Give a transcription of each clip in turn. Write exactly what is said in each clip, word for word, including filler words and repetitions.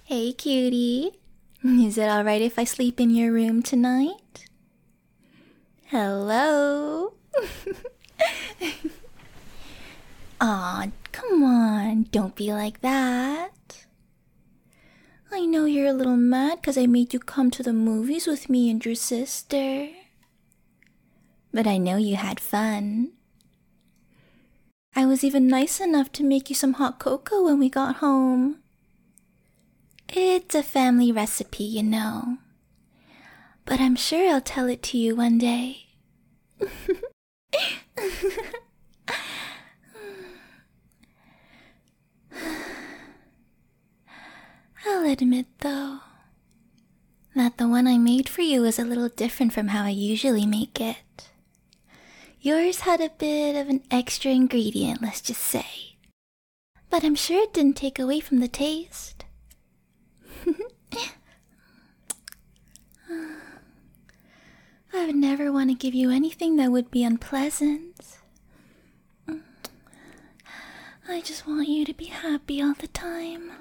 Hey, cutie. Is it alright if I sleep in your room tonight? Hello? Aw, come on, don't be like that. I know you're a little mad because I made you come to the movies with me and your sister. But I know you had fun. I was even nice enough to make you some hot cocoa when we got home. It's a family recipe, you know. But I'm sure I'll tell it to you one day. I'll admit, though, that the one I made for you is a little different from how I usually make it. Yours had a bit of an extra ingredient, let's just say. But I'm sure it didn't take away from the taste. I would never want to give you anything that would be unpleasant. I just want you to be happy all the time.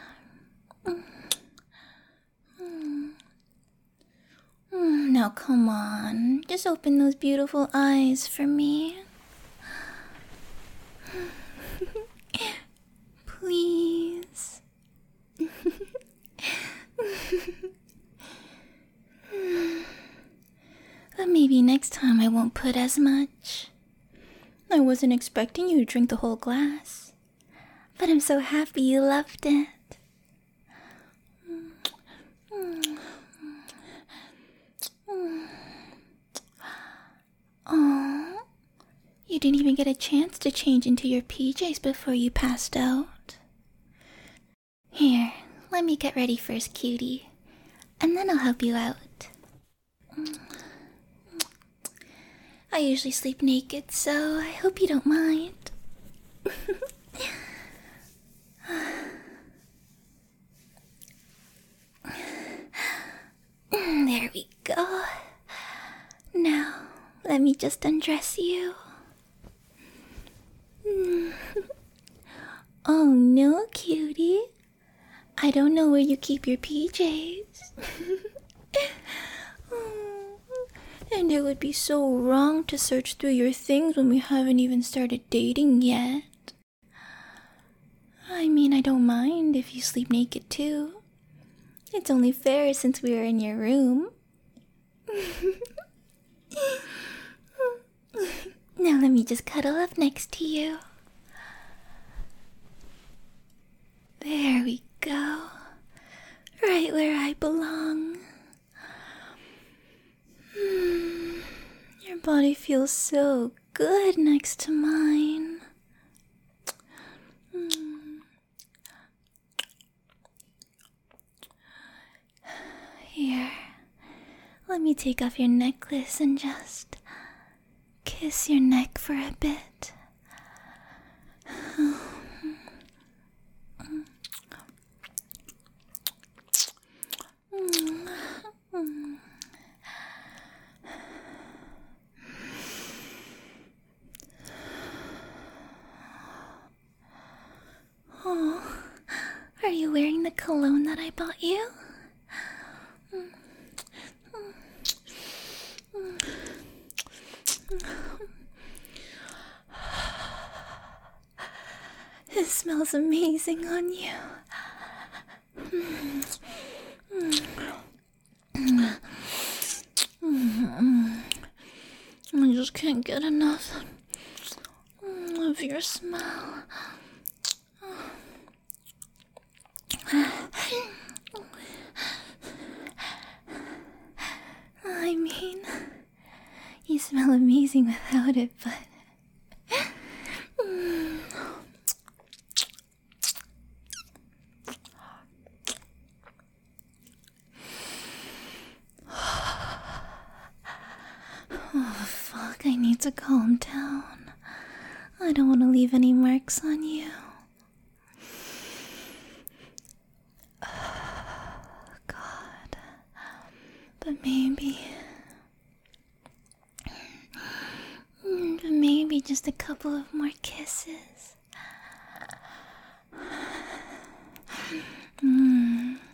Now come on, just open those beautiful eyes for me. Please. But maybe next time I won't put as much. I wasn't expecting you to drink the whole glass, but I'm so happy you loved it. Aww, you didn't even get a chance to change into your P Js before you passed out. Here, let me get ready first, cutie, and then I'll help you out. I usually sleep naked, so I hope you don't mind. There we go. Now, let me just undress you. Oh no, cutie. I don't know where you keep your P Js. And it would be so wrong to search through your things when we haven't even started dating yet. I mean, I don't mind if you sleep naked too. It's only fair since we are in your room. Now let me just cuddle up next to you. There we go. Right where I belong. Hmm. Your body feels so good next to mine. Hmm. Here, let me take off your necklace and just kiss your neck for a bit. Oh, are you wearing the cologne that I bought you? It smells amazing on you. I just can't get enough of your smell. I mean, you smell amazing without it, but oh fuck, I need to calm down. I don't want to leave any marks on you. God. But maybe... But maybe just a couple of more kisses. Mm.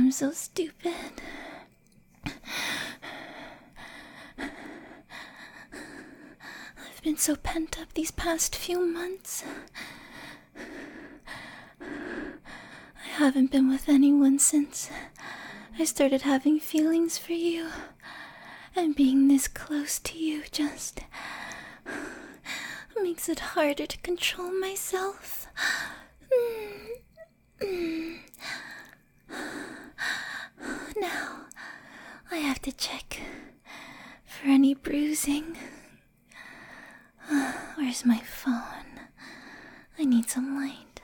I'm so stupid. I've been so pent up these past few months. I haven't been with anyone since I started having feelings for you. And being this close to you just makes it harder to control myself. Now, I have to check for any bruising. Where's my phone? I need some light.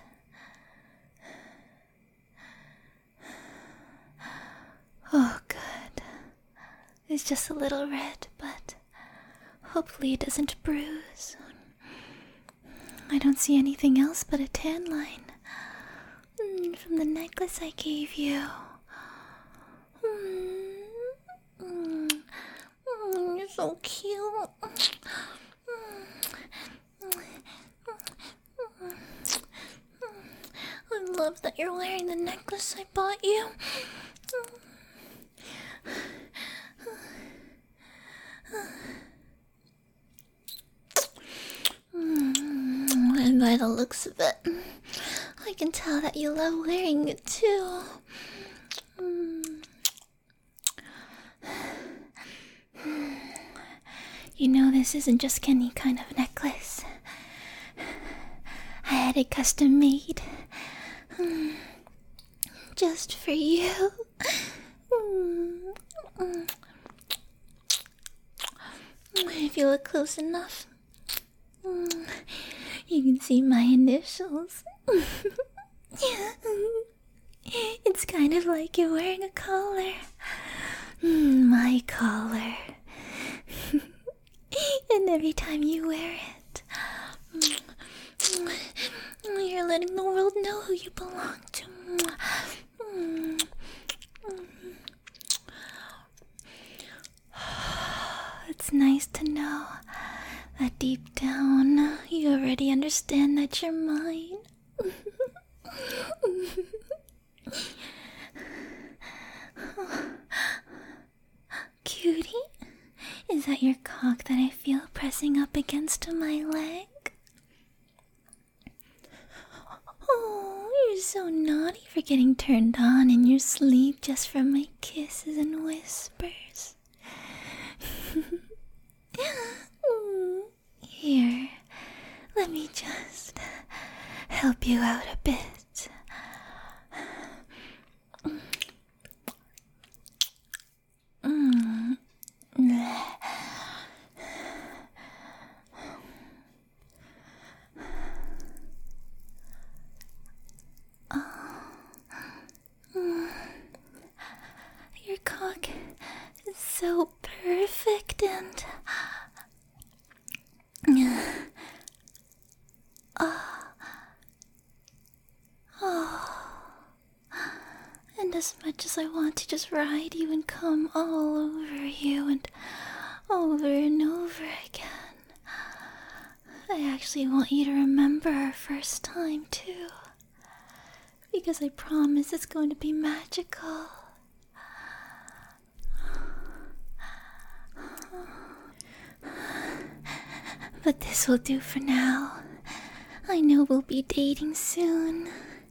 Oh, good. It's just a little red, but hopefully it doesn't bruise. I don't see anything else but a tan line mm, from the necklace I gave you. Mm, mm, mm, you're so cute. I love that you're wearing the necklace I bought you. And by the looks of it, I can tell that you love wearing it too. You know, this isn't just any kind of necklace. I had it custom made. Just for you. If you look close enough, you can see my initials. It's kind of like you're wearing a collar. My collar. And every time you wear it, you're letting the world know who you belong to. It's nice to know that deep down you already understand that you're mine. Cutie, is that your cock that I feel pressing up against my leg? Oh, you're so naughty for getting turned on in your sleep just from my kisses and whispers. Here, let me just help you out a bit. Mm. Your cock is so perfect and oh. Oh. And as much as I want to just ride you and come all over you and over and over again, I actually want you to remember our first time too. Because I promise it's going to be magical. But this will do for now. I know we'll be dating soon.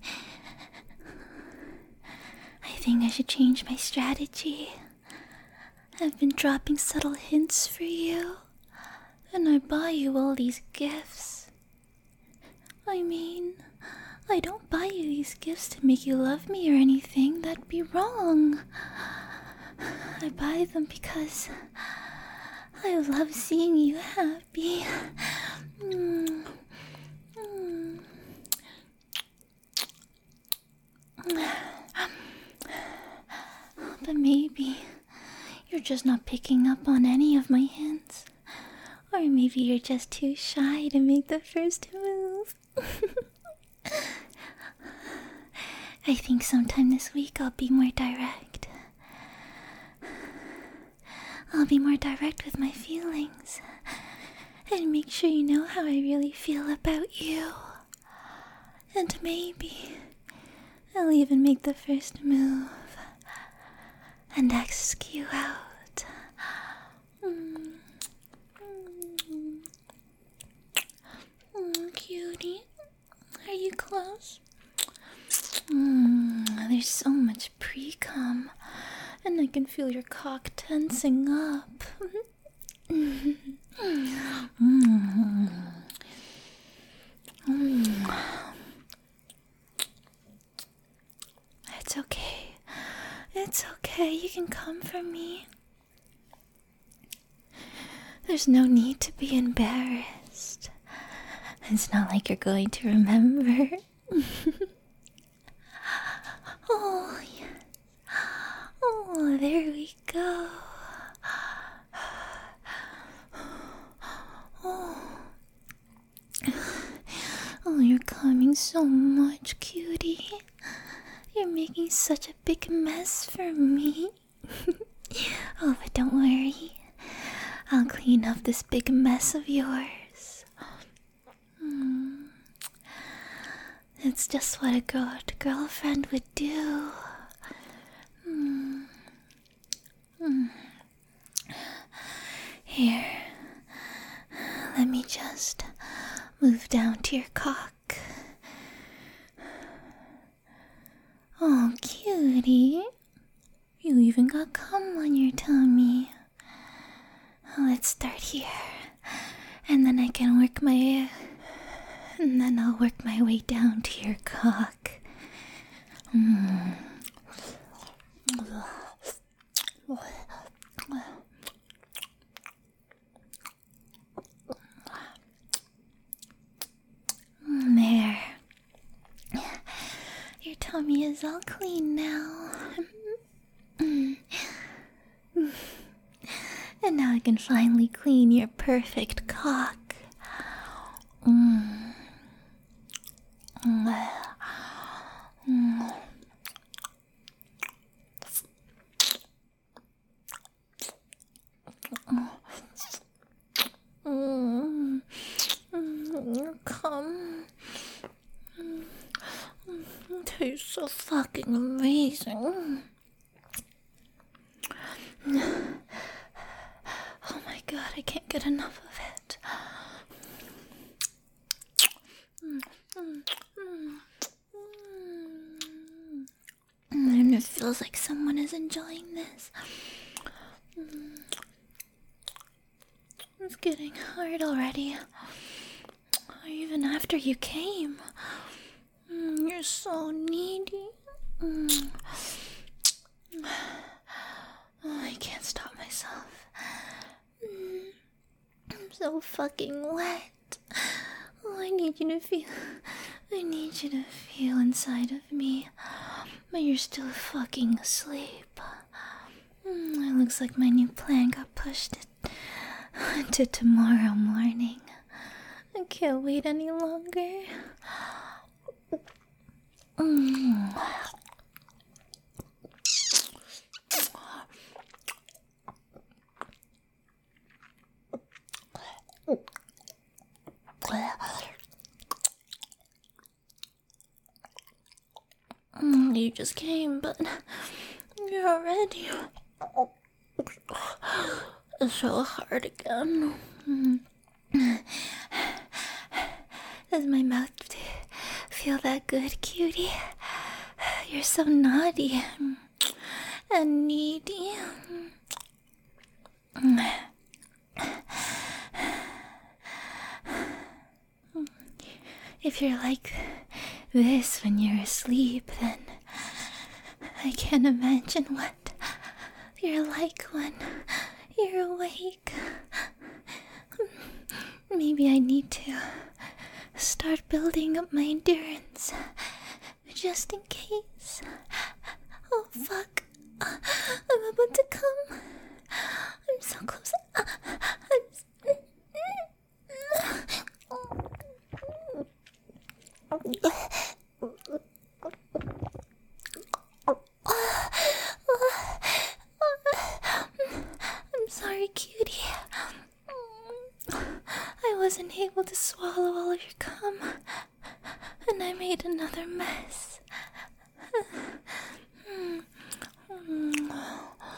I think I should change my strategy. I've been dropping subtle hints for you, and I buy you all these gifts. I mean, I don't buy you these gifts to make you love me or anything. That'd be wrong. I buy them because I love seeing you happy. Mm. Mm. But maybe you're just not picking up on any of my hints. Or maybe you're just too shy to make the first move. I think sometime this week I'll be more direct. I'll be more direct with my feelings and make sure you know how I really feel about you. And maybe I'll even make the first move and ask you out. Mm. Mm. Mm, cutie, are you close? Mm, there's so much pre-cum, and I can feel your cock tensing up. Mm. Mm. Mm. It's okay. It's okay. You can come for me. There's no need to be embarrassed. It's not like you're going to remember. Oh, yes. Oh, there we go. Oh. Oh, you're coming so much, cutie. You're making such a big mess for me. Oh, but don't worry. I'll clean up this big mess of yours. Mm. It's just what a good girlfriend would do. Mm. Mm. Here, let me just move down to your cock. Oh, cutie. You even got cum on your tummy. Let's start here. And then I can work my... And then I'll work my way down to your cock. Mm. There. Your tummy is all clean now. And now I can finally clean your perfect cock. Mm. Mm. Mm. Mm. Mm. Come. Mm. Mm. Tastes so fucking amazing. Oh my god, I can't get enough of it. Mm, mm, mm, mm. And it feels like someone is enjoying this. Mm. It's getting hard already. Even after you came. Mm, you're so needy. Mm. Oh, I can't stop myself. Mm. I'm so fucking wet. Oh, I need you to feel. I need you to feel inside of me. But you're still fucking asleep. Mm, it looks like my new plan got pushed to tomorrow morning. I can't wait any longer. Mm. Mm, you just came, but you're already so hard again. Mm. Does my mouth feel that good, cutie? You're so naughty and needy. If you're like this when you're asleep, then I can't imagine what you're like when you're awake. Maybe I need to start building up my endurance just in case. Oh fuck, I'm about to come. I'm so close. I'm I'm sorry, cutie. I wasn't able to swallow all of your cum, and I made another mess.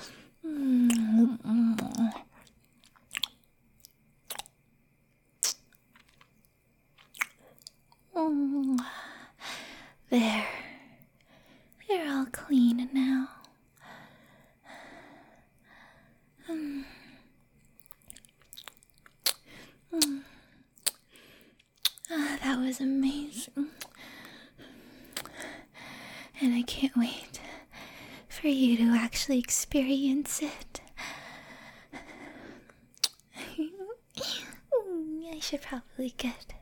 was amazing. And I can't wait for you to actually experience it. I should probably get...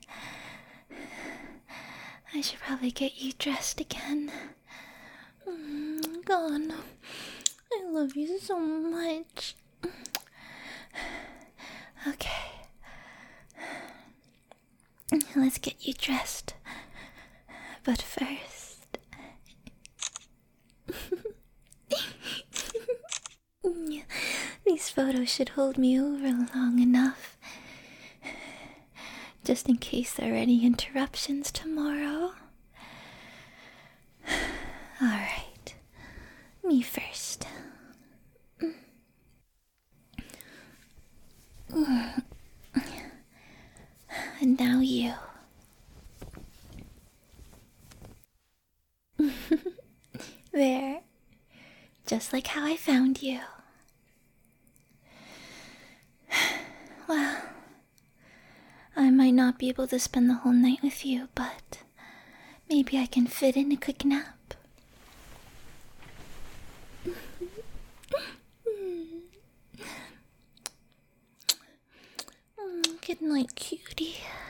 I should probably get you dressed again. God, I love you so much. Okay. Let's get you dressed. But first... These photos should hold me over long enough. Just in case there are any interruptions tomorrow. Alright. Me first. And now you. There. Just like how I found you. Well, I might not be able to spend the whole night with you, but maybe I can fit in a quick nap. Good night, cutie.